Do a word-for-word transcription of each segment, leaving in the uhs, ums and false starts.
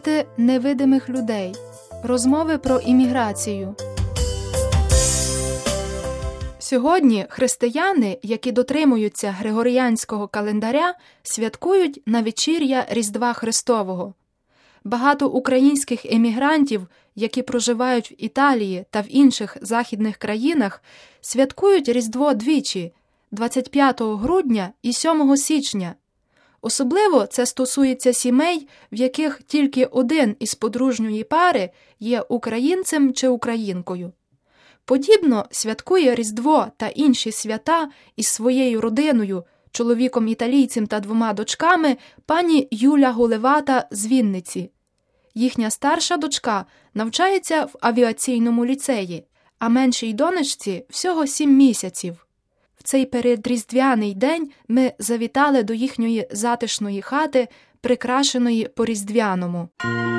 Святи невидимих людей. Розмови про імміграцію. Сьогодні християни, які дотримуються григоріанського календаря, святкують навечір'я Різдва Христового. Багато українських емігрантів, які проживають в Італії та в інших західних країнах, святкують Різдво двічі – двадцять п'ятого грудня і сьомого січня. Особливо це стосується сімей, в яких тільки один із подружньої пари є українцем чи українкою. Подібно святкує Різдво та інші свята із своєю родиною, чоловіком-італійцем та двома дочками, пані Юля Гулевата з Вінниці. Їхня старша дочка навчається в авіаційному ліцеї, а меншій донечці всього сім місяців. В цей передріздвяний день ми завітали до їхньої затишної хати, прикрашеної по-різдвяному.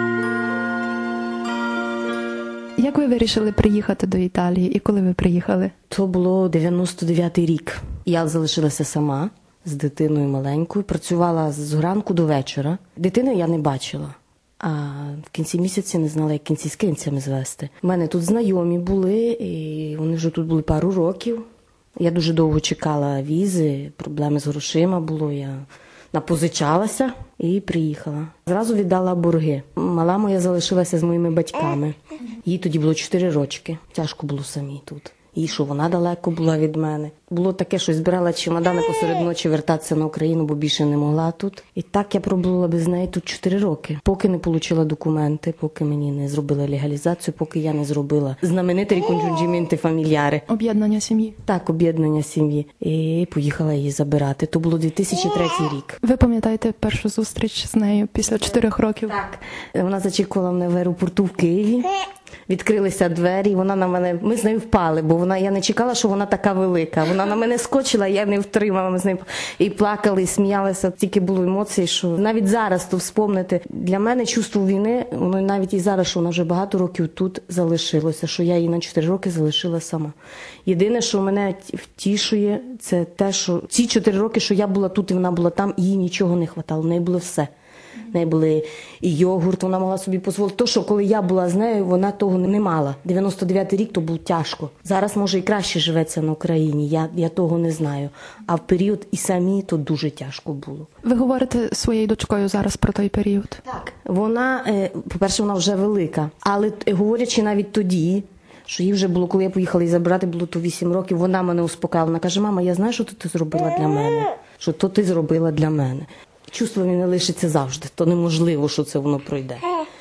Як ви вирішили приїхати до Італії і коли ви приїхали? То було дев'яносто дев'ятий рік. Я залишилася сама з дитиною маленькою, працювала з ранку до вечора. Дитину я не бачила, а в кінці місяця не знала, як кінці з кінцями звести. У мене тут знайомі були, і вони вже тут були пару років. Я дуже довго чекала візи, проблеми з грошима було, я напозичалася і приїхала. Зразу віддала борги. Мала моя залишилася з моїми батьками. Їй тоді було чотири рочки. Тяжко було самій тут. І що вона далеко була від мене. Було таке, що збирала чемодани посеред ночі вертатися на Україну, бо більше не могла тут. І так я пробула без неї тут чотири роки. Поки не отримала документи, поки мені не зробили легалізацію, поки я не зробила знамените ріконджунджіменти фамільяри. Об'єднання сім'ї? Так, об'єднання сім'ї. І поїхала її забирати. То було дві тисячі третій рік. Ви пам'ятаєте першу зустріч з нею після чотирьох років? Так. Вона зачекувала мене в аеропорту в Києві. Відкрилися двері, вона на мене, ми з нею впали, бо вона, я не чекала, що вона така велика. Вона на мене скочила, я не втримала, ми з нею і плакали, і сміялися. Тільки було емоції, що навіть зараз то вспомнити. Для мене чувство війни, воно навіть і зараз, що вона вже багато років тут залишилося, що я її на чотири роки залишила сама. Єдине, що мене втішує, це те, що ці чотири роки, що я була тут і вона була там, їй нічого не хватало, в неї було все. В неї були і йогурт, вона могла собі дозволити. То, що коли я була з нею, вона того не мала. дев'яносто дев'ятий рік то був тяжко. Зараз, може, і краще живеться на Україні, я, я того не знаю. А в період і самі то дуже тяжко було. Ви говорите своєю дочкою зараз про той період? Так. Вона, по-перше, вона вже велика. Але говорячи навіть тоді, що їй вже було, коли я поїхала її забирати, було то вісім років, вона мене успокоїла. Вона каже: мама, я знаю, що ти зробила для мене. Що то ти зробила для мене. Чувство не лишиться завжди, то неможливо, що це воно пройде.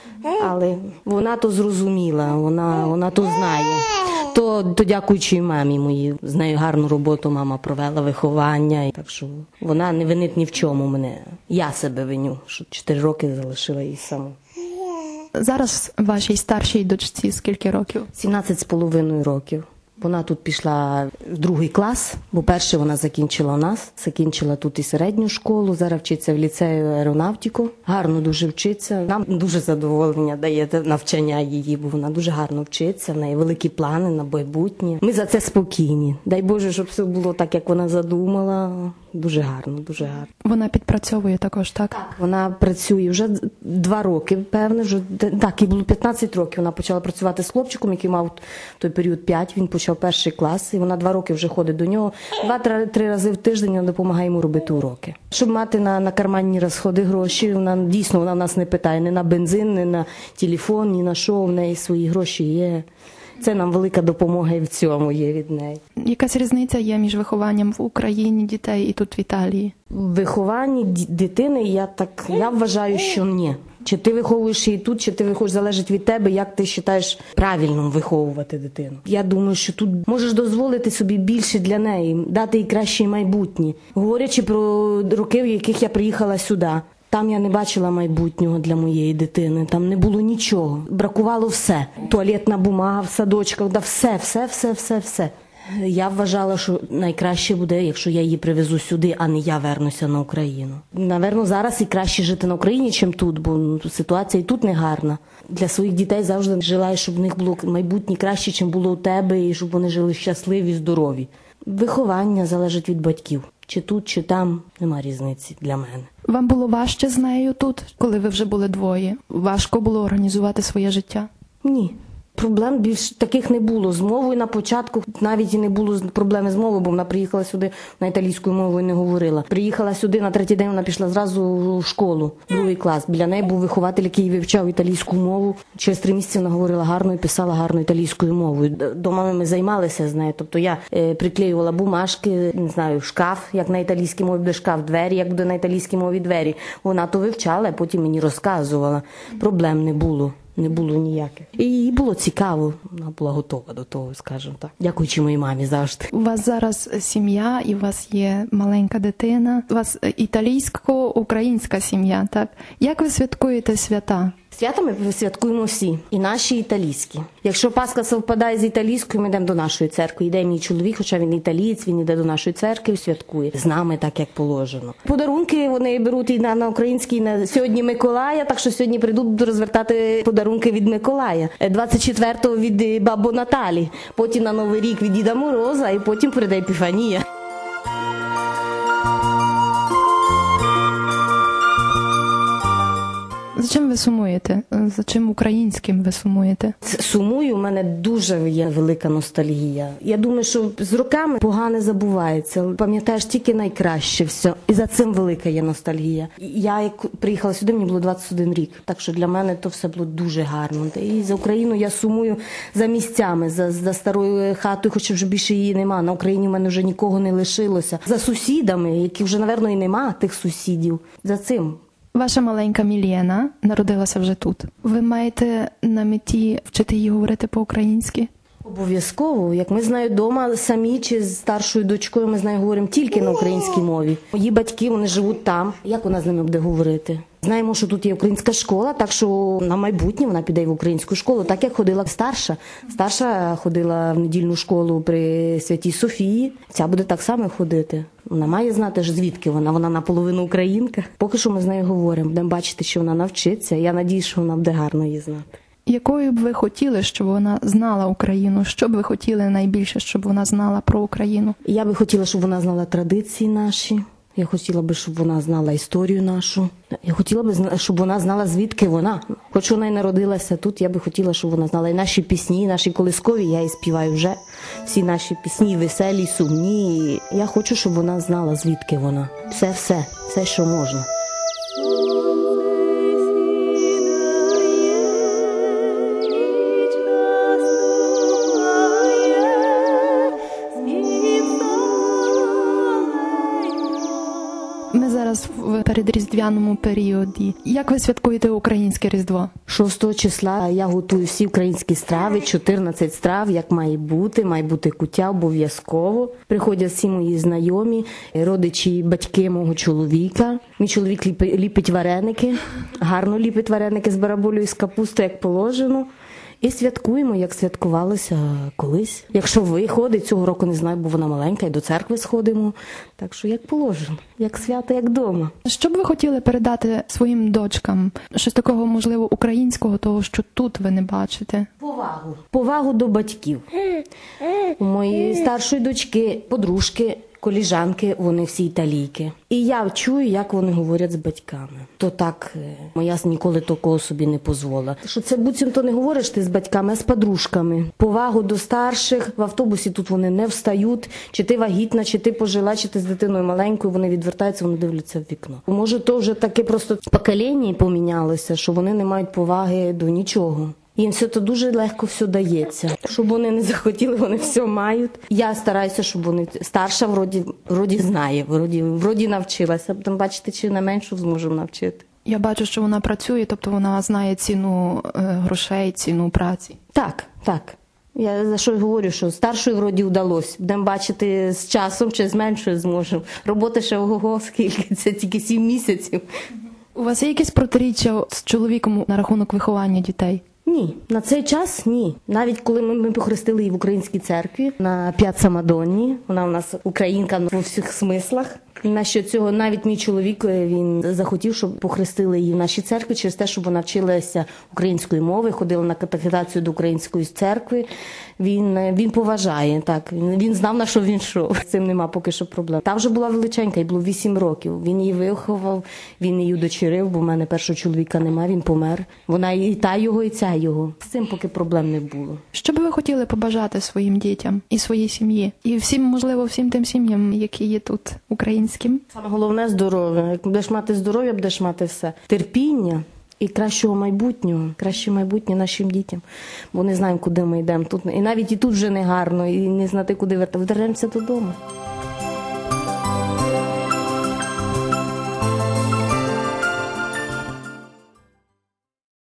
Але вона то зрозуміла, вона, вона то знає. То, то дякуючи мамі моїй, з нею гарну роботу мама провела, виховання. Так що вона не винить ні в чому мене. Я себе виню, що чотири роки залишила її саму. Зараз вашій старшій дочці скільки років? сімнадцять з половиною років. Вона тут пішла в другий клас, бо перше вона закінчила у нас. Закінчила тут і середню школу, зараз вчиться в ліцею аеронавтику. Гарно дуже вчиться. Нам дуже задоволення дає навчання її, бо вона дуже гарно вчиться, в неї великі плани на майбутнє. Ми за це спокійні. Дай Боже, щоб все було так, як вона задумала. Дуже гарно, дуже гарно. Вона підпрацьовує також, так? Так, вона працює вже два роки, певне, вже так, їй було п'ятнадцять років. Вона почала працювати з хлопчиком, який мав в той період п'ять, він почав перший клас, і вона два роки вже ходить до нього. Два-три рази в тиждень вона допомагає йому робити уроки. Щоб мати на, на карманні розходи гроші, вона дійсно вона в нас не питає ні на бензин, ні на телефон, ні на що, в неї свої гроші є. Це нам велика допомога і в цьому є від неї. Якась різниця є між вихованням в Україні дітей і тут в Італії? В вихованні дитини я так, я вважаю, що ні. Чи ти виховуєш її тут, чи ти виховуєш, залежить від тебе, як ти вважаєш правильно виховувати дитину. Я думаю, що тут можеш дозволити собі більше для неї, дати їй краще майбутнє. Говорячи про роки, в яких я приїхала сюди, там я не бачила майбутнього для моєї дитини, там не було нічого. Бракувало все. Туалетна бумага в садочках, да все, все, все, все, все. Я вважала, що найкраще буде, якщо я її привезу сюди, а не я вернуся на Україну. Наверно, зараз і краще жити на Україні, чим тут, бо ситуація і тут не гарна. Для своїх дітей завжди желаю, щоб в них було майбутнє краще, чим було у тебе, і щоб вони жили щасливі, здорові. Виховання залежить від батьків. Чи тут, чи там, нема різниці для мене. Вам було важче з нею тут, коли ви вже були двоє? Важко було організувати своє життя? Ні. Проблем більш таких не було. З мовою на початку навіть і не було проблеми з мовою, бо вона приїхала сюди, на італійською мовою не говорила. Приїхала сюди, на третій день вона пішла зразу в школу, другий клас. Біля неї був вихователь, який вивчав італійську мову. Через три місяці вона говорила гарно і писала гарно італійською мовою. Дома ми займалися з нею. Тобто я е, приклеювала бумажки, не знаю, шкаф, як на італійській мові буде шкаф, двері, як буде на італійській мові двері. Вона то вивчала, а потім мені розказувала. Проблем не було. Не було ніяких. І їй було цікаво. Вона була готова до того, скажімо так. Дякуючи моїй мамі завжди. У вас зараз сім'я, і у вас є маленька дитина. У вас італійсько-українська сім'я, так? Як ви святкуєте свята? Свята ми святкуємо всі, і наші, і італійські. Якщо Пасха совпадає з італійською, ми йдемо до нашої церкви. Йде мій чоловік, хоча він італієць, він йде до нашої церкви і святкує. З нами так, як положено. Подарунки вони беруть і на, на українській, на сьогодні Миколая, так що сьогодні прийдуть, буду розвертати подарунки від Миколая. двадцять четвертого від бабу Наталі, потім на Новий рік від Діда Мороза, і потім прийде Епіфанія. За чим ви сумуєте? За чим українським ви сумуєте? Сумую, у мене дуже є велика ностальгія. Я думаю, що з роками погане забувається. Пам'ятаєш тільки найкраще все. І за цим велика є ностальгія. Я як приїхала сюди, мені було двадцять один рік. Так що для мене то все було дуже гарно. І за Україну я сумую за місцями, за, за старою хатою, хоча вже більше її нема. На Україні в мене вже нікого не лишилося. За сусідами, які вже, напевно, і нема тих сусідів. За цим. Ваша маленька Мілєна народилася вже тут. Ви маєте на меті вчити її говорити по-українськи? Обов'язково. Як ми з нею вдома самі чи з старшою дочкою, ми з нею говоримо тільки на українській мові. Мої батьки, вони живуть там. Як вона з ними буде говорити? Знаємо, що тут є українська школа, так що на майбутнє вона піде в українську школу, так як ходила старша. Старша ходила в недільну школу при Святій Софії. Ця буде так само ходити. Вона має знати, звідки вона. Вона наполовину українка. Поки що ми з нею говоримо. Будемо бачити, що вона навчиться. Я надіюсь, що вона буде гарно її знати. Якою б ви хотіли, щоб вона знала Україну? Що б ви хотіли найбільше, щоб вона знала про Україну? Я би хотіла, щоб вона знала традиції наші. Я хотіла би, щоб вона знала історію нашу. Я хотіла би, щоб вона знала, звідки вона. Хоч вона й народилася тут, я би хотіла, щоб вона знала і наші пісні, і наші колискові. Я і співаю вже. Всі наші пісні веселі, сумні. Я хочу, щоб вона знала, звідки вона. Все-все, все, що можна. Ми зараз в передріздвяному періоді. Як ви святкуєте українське Різдво? шостого числа я готую всі українські страви, чотирнадцять страв, як має бути. Має бути куття обов'язково. Приходять всі мої знайомі, родичі, батьки мого чоловіка. Мій чоловік ліпить вареники, гарно ліпить вареники з бараболею, з капустою, як положено. І святкуємо, як святкувалося колись. Якщо виходить, цього року не знаю, бо вона маленька, і до церкви сходимо. Так що як положено, як свято, як вдома. Що б ви хотіли передати своїм дочкам? Щось такого, можливо, українського, того, що тут ви не бачите? Повагу. Повагу до батьків. У моєї старшої дочки, подружки, коліжанки, вони всі італійки. І я чую, як вони говорять з батьками. То так, моя ніколи такого собі не дозволила. Що це буцімто не говориш ти з батьками, а з подружками. Повагу до старших. В автобусі тут вони не встають. Чи ти вагітна, чи ти пожила, чи ти з дитиною маленькою, вони відвертаються, вони дивляться в вікно. Може, то вже таке просто покоління помінялося, що вони не мають поваги до нічого. Їм все то дуже легко все дається. Щоб вони не захотіли, вони все мають. Я стараюся, щоб вони... Старша вроді, вроді знає, вроді, вроді навчилася. Будемо бачити, чи на меншу зможемо навчити. Я бачу, що вона працює, тобто вона знає ціну е, грошей, ціну праці. Так, так. Я за що говорю, що старшою вроді вдалося. Будемо бачити з часом, чи з меншою зможемо. Робота ще ого-го, скільки, це тільки сім місяців. У вас є якесь протиріччя з чоловіком на рахунок виховання дітей? Ні, на цей час ні. Навіть коли ми, ми похрестили її в українській церкві на П'яцца Мадонні, вона у нас українка у всіх смислах. На що цього навіть мій чоловік, він захотів, щоб похрестили її в нашій церкві через те, щоб вона вчилася української мови, ходила на катехизацію до української церкви. Він, він поважає, так, він, він знав, на що він йшов. З цим нема поки що проблем. Та вже була величенька, їй було вісім років. Він її виховав, він її удочерив, бо в мене першого чоловіка нема, він помер. Вона і та його, і ця його. З цим поки проблем не було. Що би ви хотіли побажати своїм дітям і своїй сім'ї? І всім, можливо, всім тим сім'ям, які є тут, українським? Саме головне – здоров'я. Як будеш мати здоров'я, будеш мати все. Терпіння і кращого майбутнього. Краще майбутнє нашим дітям. Бо не знаємо, куди ми йдемо. Тут, і навіть і тут вже не гарно, і не знати, куди вертатися. Вернемося додому.